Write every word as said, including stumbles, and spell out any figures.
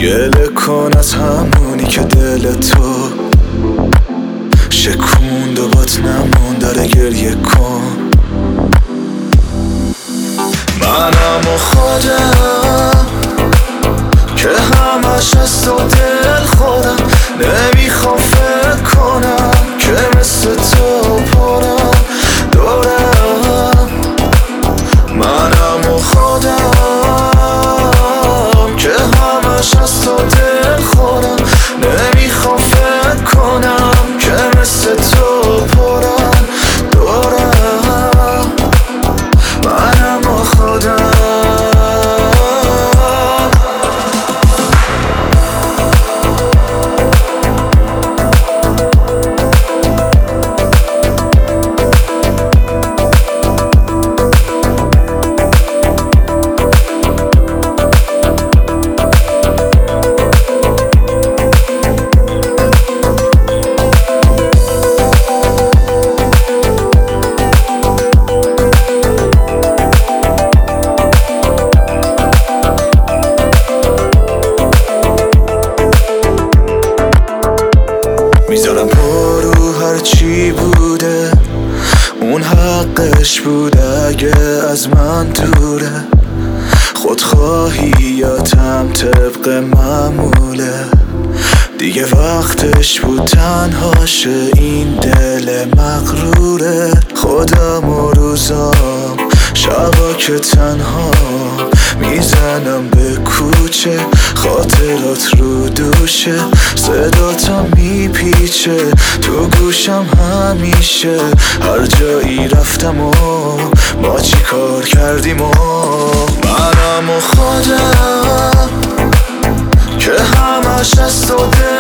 گله کن از همونی که دل تو شکوند و بات نمون، داره گریه کن. منم و خودم که همش از تو دل خودم، نمیخوام فکر کنم که مثل تو پرم دورم. منم و خودم که همش از تو دل خودم، نمیخوام فکر کنم که مثل تو پرم دورم. منم و خودم. میذارم پرو هرچی بوده اون حقش بوده، اگه از من دوره خودخواهیاتم طبق معموله. دیگه وقتش بود تنها شه این دل مغروره. خودم و روزام شبا که تنها میزنم به کوچه، خاطرات رو دوشه صداتم میپیچه تو گوشم همیشه. هر جایی رفتم و ما چی کار کردیم و منم و خودم که همش از تو